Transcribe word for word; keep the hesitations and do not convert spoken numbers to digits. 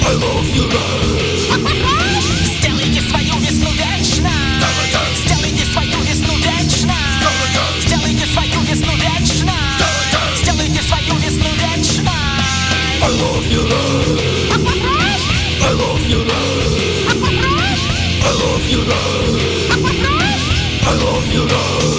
I love you, love. Сделайте свою весну вечно. Сделайте свою весну вечно. Сделайте свою весну вечно. Сделайте свою весну вечно. I love you, love. I love you, love. I love you, love. I love you, love.